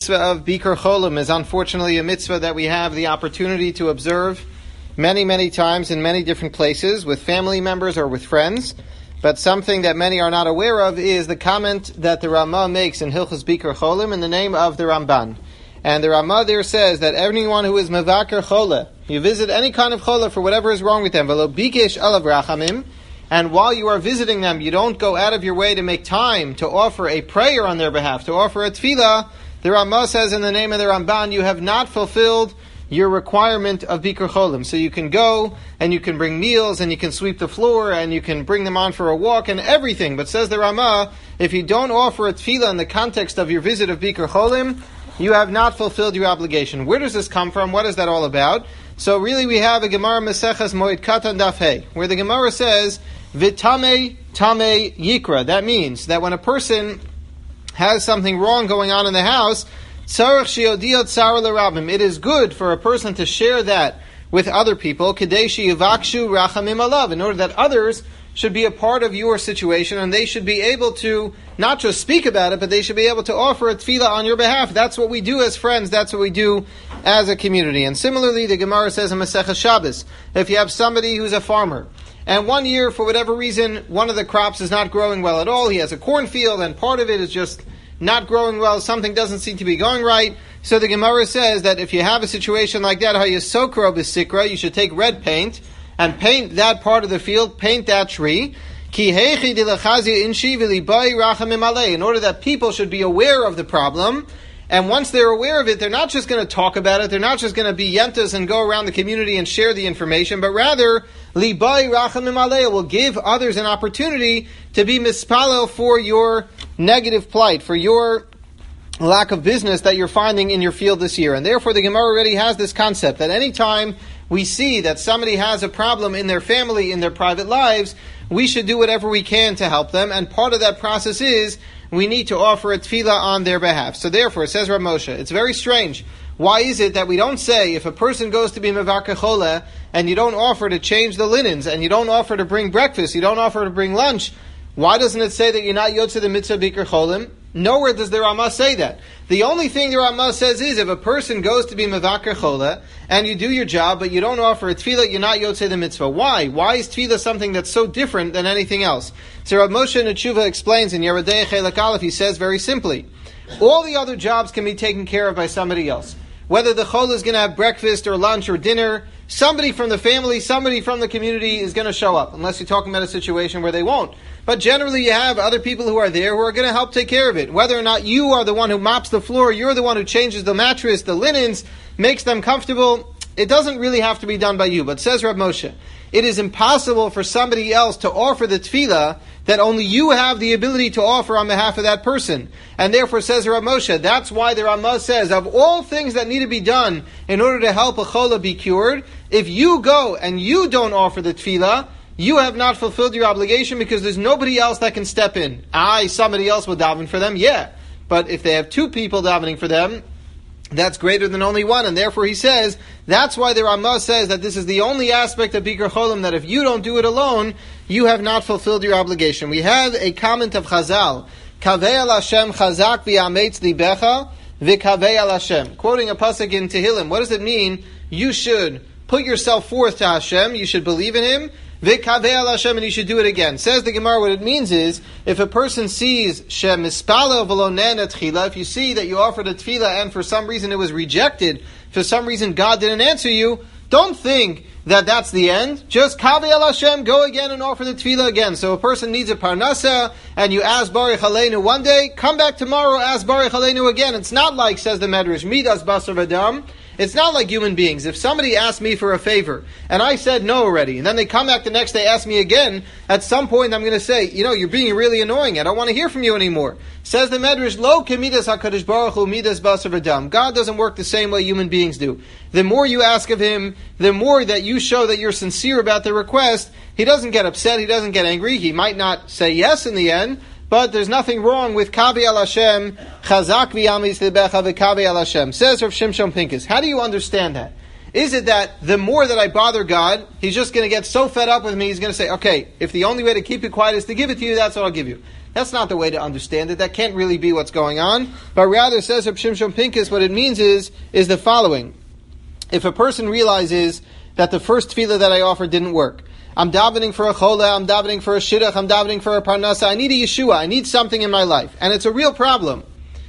mitzvah of Bikar Cholim is unfortunately a mitzvah that we have the opportunity to observe many, many times in many different places with family members or with friends. But something that many are not aware of is the comment that the Ramah makes in Hilchos Bikar Cholim in the name of the Ramban. And the Ramah there says that anyone who is Mevakar Chola, you visit any kind of Chola for whatever is wrong with them, V'lo bikesh alav rachamim, and while you are visiting them, you don't go out of your way to make time to offer a prayer on their behalf, to offer a tefillah. The Ramah says in the name of the Ramban, you have not fulfilled your requirement of Bikar Cholim. So you can go, and you can bring meals, and you can sweep the floor, and you can bring them on for a walk, and everything. But says the Ramah, if you don't offer a tefillah in the context of your visit of Bikar Cholim, you have not fulfilled your obligation. Where does this come from? What is that all about? So really we have a Gemara Maseches Moed Katan Daf Hey, where the Gemara says, V'tamei tamei yikra. That means that when a person has something wrong going on in the house, it is good for a person to share that with other people, in order that others should be a part of your situation, and they should be able to not just speak about it, but they should be able to offer a tefillah on your behalf. That's what we do as friends. That's what we do as a community. And similarly, the Gemara says in Masechah Shabbos, if you have somebody who's a farmer, and one year, for whatever reason, one of the crops is not growing well at all, he has a cornfield, and part of it is just not growing well, something doesn't seem to be going right. So the Gemara says that if you have a situation like that, hayasokro b'sikra, you should take red paint and paint that part of the field, paint that tree, in order that people should be aware of the problem. And once they're aware of it, they're not just going to talk about it, they're not just going to be yentas and go around the community and share the information, but rather, libai rachamim aleh, will give others an opportunity to be mispalel for your negative plight, for your lack of business that you're finding in your field this year. And therefore the Gemara already has this concept that any time we see that somebody has a problem in their family, in their private lives, we should do whatever we can to help them. And part of that process is we need to offer a tefillah on their behalf. So therefore, says Rav Moshe, it's very strange. Why is it that we don't say, if a person goes to be Mevakar Chola, and you don't offer to change the linens, and you don't offer to bring breakfast, you don't offer to bring lunch, why doesn't it say that you're not Yotze the Mitzvah Bikar Cholim? Nowhere does the Ramah say that. The only thing the Ramah says is, if a person goes to be Mevakar Chola, and you do your job, but you don't offer a tefillah, you're not Yotze the Mitzvah. Why? Why is tefillah something that's so different than anything else? So Rav Moshe Netshuva explains in Yeridei Chelek Aleph, he says very simply, all the other jobs can be taken care of by somebody else. Whether the Chola is going to have breakfast or lunch or dinner, somebody from the family, somebody from the community is going to show up, unless you're talking about a situation where they won't. But generally you have other people who are there who are going to help take care of it. Whether or not you are the one who mops the floor, you're the one who changes the mattress, the linens, makes them comfortable, it doesn't really have to be done by you. But says Rav Moshe, it is impossible for somebody else to offer the tefillah that only you have the ability to offer on behalf of that person. And therefore, says Rav Moshe, that's why the Ramah says, of all things that need to be done in order to help a chola be cured, if you go and you don't offer the tefillah, you have not fulfilled your obligation, because there's nobody else that can step in. Somebody else will daven for them, yeah. But if they have two people davening for them, that's greater than only one. And therefore he says, that's why the Ramah says that this is the only aspect of Bikar Cholim, that if you don't do it alone, you have not fulfilled your obligation. We have a comment of Chazal, Kaveh al Hashem chazak v'yametz libecha v'kaveh al Hashem. Quoting a pasuk in Tehillim, what does it mean? You should put yourself forth to Hashem, you should believe in Him, v'kaveh al Hashem, and you should do it again. Says the Gemara, what it means is, if a person sees Shem mispalel v'lo nena tchila, if you see that you offered a tefillah and for some reason it was rejected, for some reason God didn't answer you, don't think that that's the end. Just kaveh al Hashem, go again and offer the tefillah again. So a person needs a parnasa, and you ask Baruch Aleinu one day, come back tomorrow, ask Baruch Aleinu again. It's not like, says the Medrash, midas basar v'dam. It's not like human beings. If somebody asked me for a favor, and I said no already, and then they come back the next day, ask me again, at some point I'm going to say, you're being really annoying, I don't want to hear from you anymore. Says the Medrash, lo kemidas HaKadosh Baruch Hu midas basar v'dam. God doesn't work the same way human beings do. The more you ask of Him, the more that you show that you're sincere about the request, He doesn't get upset, He doesn't get angry, He might not say yes in the end, but there's nothing wrong with Kaveh al Hashem, Chazak v'yametz libecha v'kaveh al Hashem. Says Rav Shimshon Pincus, how do you understand that? Is it that the more that I bother God, He's just going to get so fed up with me, He's going to say, okay, if the only way to keep it quiet is to give it to you, that's what I'll give you. That's not the way to understand it. That can't really be what's going on. But rather, says Reb Shimshon Pincus, what it means is the following. If a person realizes that the first tefillah that I offered didn't work, I'm davening for a chola, I'm davening for a shidduch, I'm davening for a parnasa, I need a Yeshua, I need something in my life. And it's a real problem.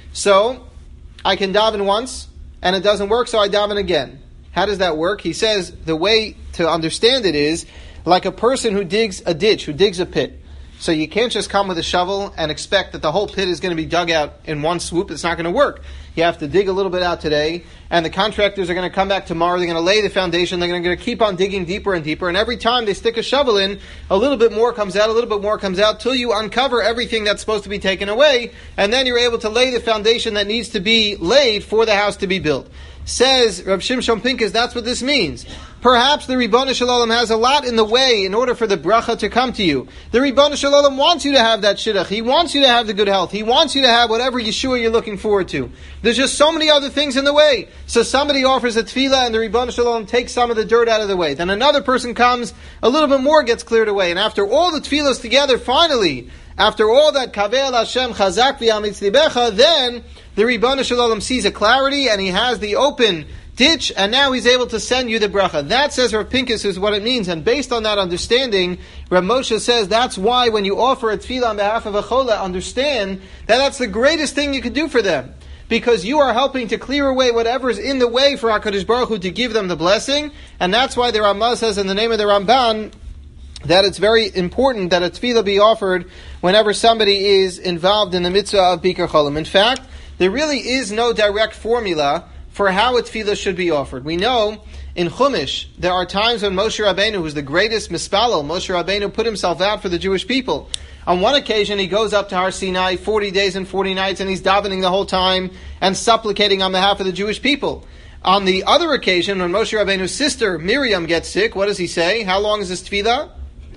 So, I can daven once, and it doesn't work, so I daven again. How does that work? He says the way to understand it is like a person who digs a ditch, who digs a pit. So you can't just come with a shovel and expect that the whole pit is going to be dug out in one swoop. It's not going to work. You have to dig a little bit out today, and the contractors are going to come back tomorrow. They're going to lay the foundation. They're going to keep on digging deeper and deeper, and every time they stick a shovel in, a little bit more comes out, a little bit more comes out, till you uncover everything that's supposed to be taken away, and then you're able to lay the foundation that needs to be laid for the house to be built. Says Reb Shimshon Pincus, that's what this means. Perhaps the Ribono Shel Olam has a lot in the way in order for the bracha to come to you. The Ribono Shel Olam wants you to have that shidduch. He wants you to have the good health. He wants you to have whatever Yeshua you're looking forward to. There's just so many other things in the way. So somebody offers a tefillah and the Ribono Shel Olam takes some of the dirt out of the way. Then another person comes, a little bit more gets cleared away. And after all the tefillahs together, finally, after all that Kavel Hashem Chazak V'Amitz Libecha, then the Ribono Shel Olam sees a clarity and he has the open ditch, and now he's able to send you the bracha. That, says Rav Pincus, is what it means. And based on that understanding, Rav Moshe says that's why when you offer a tefillah on behalf of a chola, understand that that's the greatest thing you could do for them. Because you are helping to clear away whatever is in the way for HaKadosh Baruch Hu to give them the blessing. And that's why the Ramah says in the name of the Ramban that it's very important that a tefillah be offered whenever somebody is involved in the mitzvah of Bikkur Cholim. In fact, there really is no direct formula for how a tefillah should be offered. We know in Chumash, there are times when Moshe Rabbeinu, who's the greatest mispalel, Moshe Rabbeinu put himself out for the Jewish people. On one occasion, he goes up to Har Sinai 40 days and 40 nights, and he's davening the whole time and supplicating on behalf of the Jewish people. On the other occasion, when Moshe Rabbeinu's sister Miriam gets sick, what does he say? How long is this tefillah?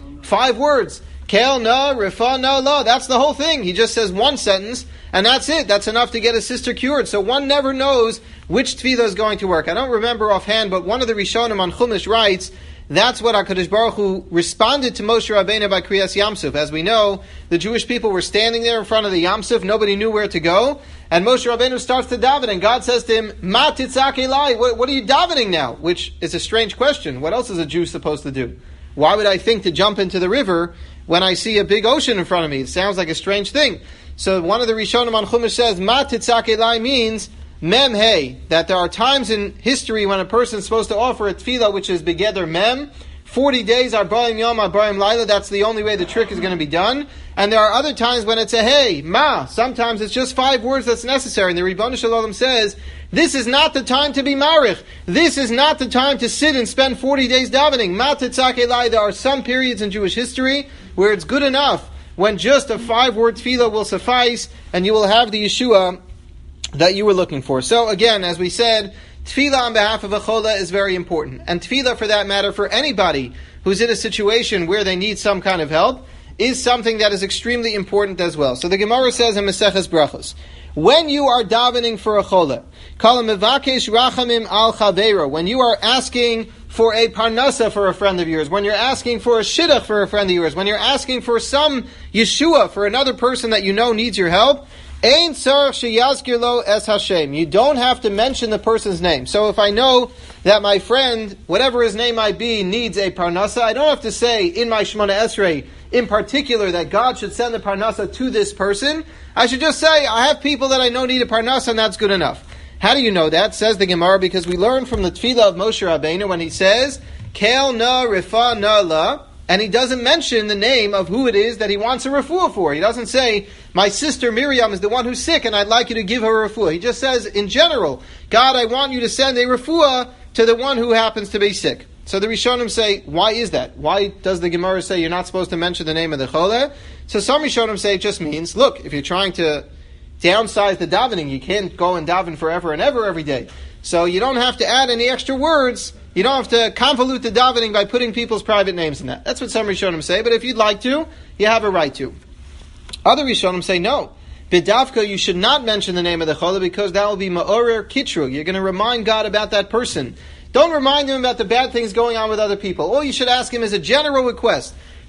5 words. Kel na, rifa na la. That's the whole thing. He just says one sentence, and that's it. That's enough to get his sister cured. So one never knows which tefillah is going to work. I don't remember offhand, but one of the Rishonim on Chumash writes, that's what HaKadosh Baruch Hu responded to Moshe Rabbeinu by Kriyas Yamsuf. As we know, the Jewish people were standing there in front of the Yamsuf. Nobody knew where to go. And Moshe Rabbeinu starts to daven, and God says to him, Ma titzak elai, what are you davening now? Which is a strange question. What else is a Jew supposed to do? Why would I think to jump into the river when I see a big ocean in front of me? It sounds like a strange thing. So one of the Rishonim on Chumash says, Ma titzak elai means mem hey, that there are times in history when a person is supposed to offer a tefillah which is begeder mem, 40 days, arba'im yom, arba'im laila, that's the only way the trick is going to be done. And there are other times when it's a hey, ma, sometimes it's just 5 words that's necessary. And the Ribono Shel Olam says, this is not the time to be marich. This is not the time to sit and spend 40 days davening. Ma tetzak elai, there are some periods in Jewish history where it's good enough when just a 5-word tefillah will suffice and you will have the Yeshua that you were looking for. So again, as we said, tefillah on behalf of a chola is very important. And tefillah, for that matter, for anybody who's in a situation where they need some kind of help, is something that is extremely important as well. So the Gemara says in Maseches Brachos, when you are davening for a chola, kol mevakesh rachamim al chaveiro, when you are asking for a parnasa for a friend of yours, when you're asking for a shidduch for a friend of yours, when you're asking for some Yeshua for another person that you know needs your help, Ein tzarich sheyazkir lo es Hashem. You don't have to mention the person's name. So if I know that my friend, whatever his name might be, needs a parnasa, I don't have to say in my Shemona Esrei, in particular, that God should send the parnasa to this person. I should just say, I have people that I know need a parnasa, and that's good enough. How do you know that? Says the Gemara, because we learn from the tefillah of Moshe Rabbeinu when he says, Kel na rifa na la, and he doesn't mention the name of who it is that he wants a refuah for. He doesn't say, my sister Miriam is the one who's sick and I'd like you to give her a refuah. He just says, in general, God, I want you to send a refuah to the one who happens to be sick. So the Rishonim say, why is that? Why does the Gemara say you're not supposed to mention the name of the chola? So some Rishonim say it just means, look, if you're trying to downsize the davening, you can't go and daven forever and ever every day. So you don't have to add any extra words. You don't have to convolute the davening by putting people's private names in that. That's what some Rishonim say, but if you'd like to, you have a right to. Other Rishonim say no. B'davka, you should not mention the name of the chola because that will be ma'orer kitru. You're going to remind God about that person. Don't remind him about the bad things going on with other people. All you should ask him is a general request.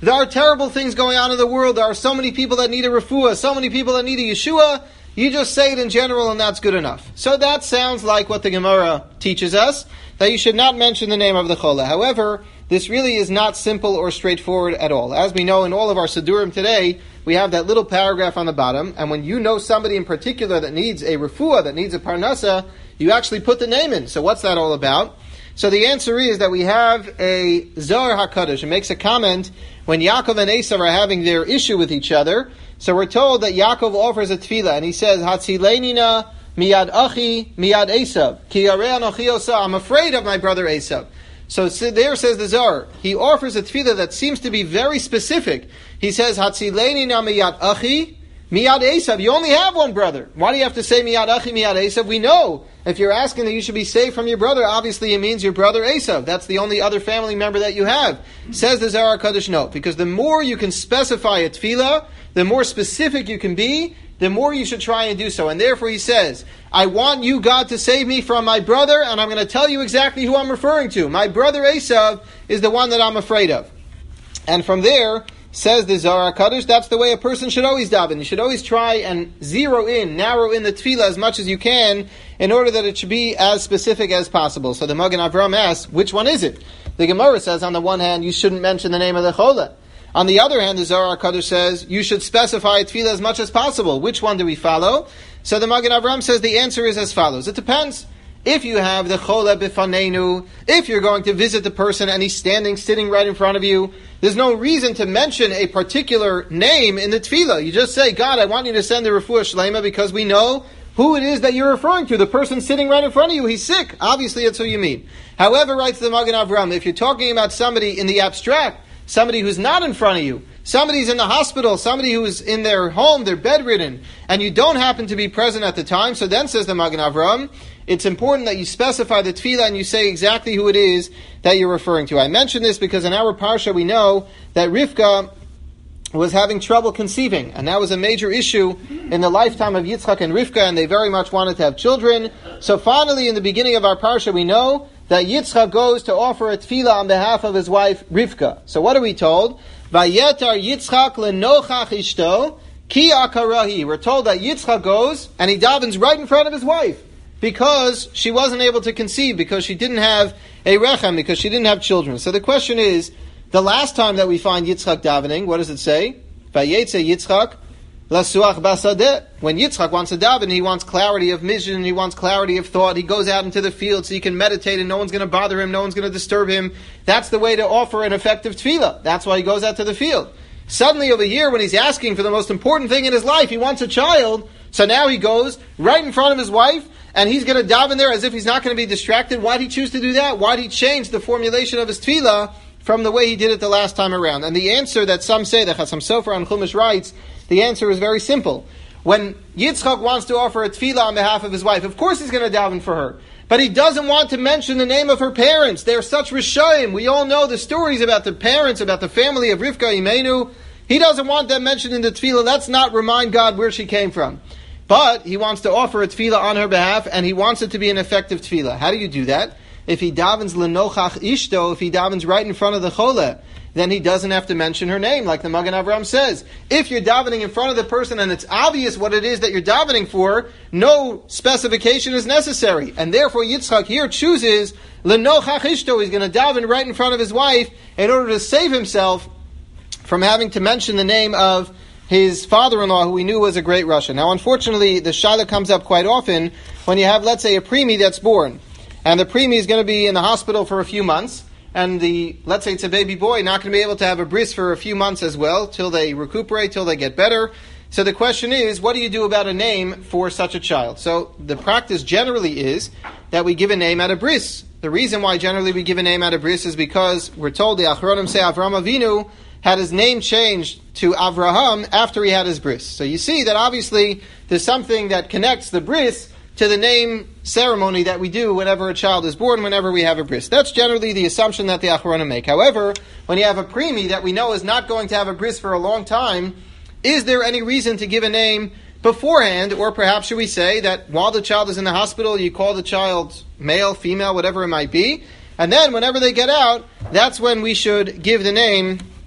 there are terrible things going on in the world, there are so many people that need a refuah, so many people that need a Yeshua, you just say it in general and that's good enough. So that sounds like what the Gemara teaches us, that you should not mention the name of the Chola. However, this really is not simple or straightforward at all. As we know in all of our Sidurim today, we have that little paragraph on the bottom, and when you know somebody in particular that needs a refuah, that needs a parnasa, you actually put the name in. So what's that all about? So the answer is that we have a Zohar HaKadosh. It makes a comment when Yaakov and Esav are having their issue with each other. So we're told that Yaakov offers a tefillah, and he says, Hatzileinina miyad achi miyad Esav, ki yarei anochi osa, I'm afraid of my brother Esav. So there says the Zohar, he offers a tefillah that seems to be very specific. He says, Hatzileinina miyad achi miyad Esav. You only have one brother. Why do you have to say miyad achi miyad Esav? We know if you're asking that you should be saved from your brother, obviously it means your brother Esav. That's the only other family member that you have. Says the Zohar HaKadosh, no. Because the more you can specify a tefillah, the more specific you can be, the more you should try and do so. And therefore he says, I want you, God, to save me from my brother, and I'm going to tell you exactly who I'm referring to. My brother Esav is the one that I'm afraid of. And from there, says the Zohar HaKadosh, that's the way a person should always daven. You should always try and narrow in the tefillah as much as you can, in order that it should be as specific as possible. So the Magen Avraham asks, which one is it? The Gemara says, on the one hand, you shouldn't mention the name of the Chola. On the other hand, the Zohar HaKadosh says, you should specify a tefillah as much as possible. Which one do we follow? So the Magen Avraham says the answer is as follows. It depends. If you have the Chola Bifanenu, if you're going to visit the person and he's sitting right in front of you, there's no reason to mention a particular name in the tefillah. You just say, God, I want you to send the refuah shlema, because we know who it is that you're referring to. The person sitting right in front of you, he's sick. Obviously, that's who you mean. However, writes the Magen Avraham, if you're talking about somebody in the abstract, somebody who's not in front of you, somebody's in the hospital, somebody who's in their home, they're bedridden, and you don't happen to be present at the time, so then says the Magen Avraham, it's important that you specify the tefillah and you say exactly who it is that you're referring to. I mention this because in our parsha we know that Rivka was having trouble conceiving, and that was a major issue in the lifetime of Yitzchak and Rivka, and they very much wanted to have children. So finally, in the beginning of our parsha, we know that Yitzchak goes to offer a tefillah on behalf of his wife Rivka. So what are we told? Vayetar Yitzchak lenochach ishto ki akarahi. We're told that Yitzchak goes and he davens right in front of his wife, because she wasn't able to conceive, because she didn't have a rechem, because she didn't have children. So the question is, the last time that we find Yitzchak davening, what does it say? Vayetze Yitzchak lasuach basadeh. When Yitzchak wants to daven, he wants clarity of vision, he wants clarity of thought. He goes out into the field so he can meditate and no one's going to bother him, no one's going to disturb him. That's the way to offer an effective tefillah. That's why he goes out to the field. Suddenly over here, when he's asking for the most important thing in his life, he wants a child, so now he goes right in front of his wife, and he's going to daven there as if he's not going to be distracted. Why did he choose to do that? Why did he change the formulation of his tefillah from the way he did it the last time around? And the answer that some say, that Chassam Sofer on Chumash writes, the answer is very simple. When Yitzchak wants to offer a tefillah on behalf of his wife, of course he's going to daven for her. But he doesn't want to mention the name of her parents. They're such Rishayim. We all know the stories about the parents, about the family of Rivka Imenu. He doesn't want them mentioned in the tefillah. Let's not remind God where she came from. But he wants to offer a tefillah on her behalf, and he wants it to be an effective tefillah. How do you do that? If he davens lenochach ishto, if he davens right in front of the chola, then he doesn't have to mention her name, like the Magen Avraham says. If you're davening in front of the person and it's obvious what it is that you're davening for, no specification is necessary. And therefore Yitzchak here chooses lenochach ishto. He's going to daven right in front of his wife in order to save himself from having to mention the name of his father-in-law, who we knew was a great Russian. Now, unfortunately, the shaila comes up quite often when you have, let's say, a preemie that's born, and the preemie is going to be in the hospital for a few months, and let's say it's a baby boy, not going to be able to have a bris for a few months as well, till they recuperate, till they get better. So the question is, what do you do about a name for such a child? So the practice generally is that we give a name at a bris. The reason why generally we give a name at a bris is because we're told the Achronim say Avraham Avinu had his name changed to Avraham after he had his bris. So you see that obviously there's something that connects the bris to the name ceremony that we do whenever a child is born, whenever we have a bris. That's generally the assumption that the Achronim make. However, when you have a preemie that we know is not going to have a bris for a long time, is there any reason to give a name beforehand? Or perhaps should we say that while the child is in the hospital, you call the child male, female, whatever it might be, and then whenever they get out, that's when we should give the name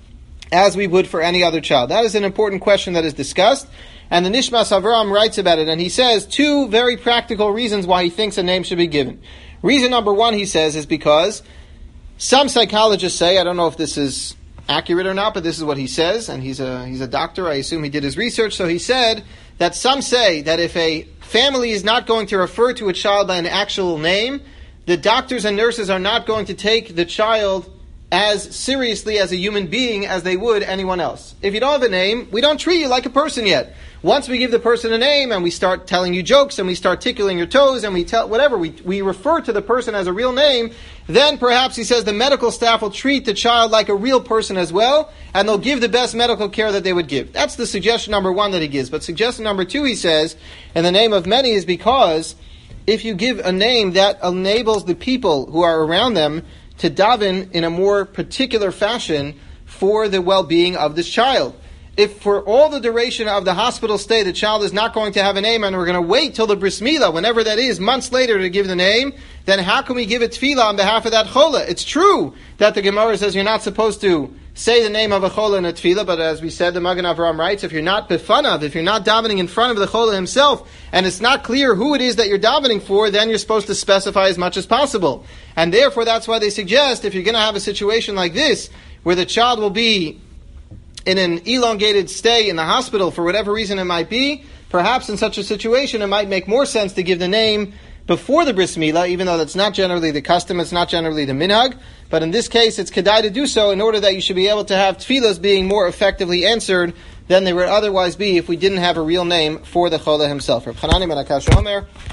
as we would for any other child? That is an important question that is discussed. And the Nishmas Avraham writes about it, and he says two very practical reasons why he thinks a name should be given. Reason number one, he says, is because some psychologists say, I don't know if this is accurate or not, but this is what he says, and he's a doctor, I assume he did his research, so he said that some say that if a family is not going to refer to a child by an actual name, the doctors and nurses are not going to take the child as seriously as a human being as they would anyone else. If you don't have a name, we don't treat you like a person yet. Once we give the person a name and we start telling you jokes and we start tickling your toes and we tell whatever, we refer to the person as a real name, then perhaps, he says, the medical staff will treat the child like a real person as well, and they'll give the best medical care that they would give. That's the suggestion number one that he gives. But suggestion number two, he says, in the name of many, is because if you give a name, that enables the people who are around them to daven in a more particular fashion for the well-being of this child. If for all the duration of the hospital stay, the child is not going to have a name, and we're going to wait till the bris milah, whenever that is, months later, to give the name, then how can we give a tefillah on behalf of that chola? It's true that the Gemara says you're not supposed to say the name of a chola in a tefillah, but as we said, the Magen Avraham writes, if you're not befanav, if you're not davening in front of the chola himself, and it's not clear who it is that you're davening for, then you're supposed to specify as much as possible. And therefore, that's why they suggest, if you're going to have a situation like this, where the child will be in an elongated stay in the hospital for whatever reason it might be, perhaps in such a situation it might make more sense to give the name before the bris milah, even though that's not generally the custom, it's not generally the minhag. But in this case, it's kedai to do so in order that you should be able to have tefillahs being more effectively answered than they would otherwise be if we didn't have a real name for the chola himself. Reb Chanani ben Akash Omer.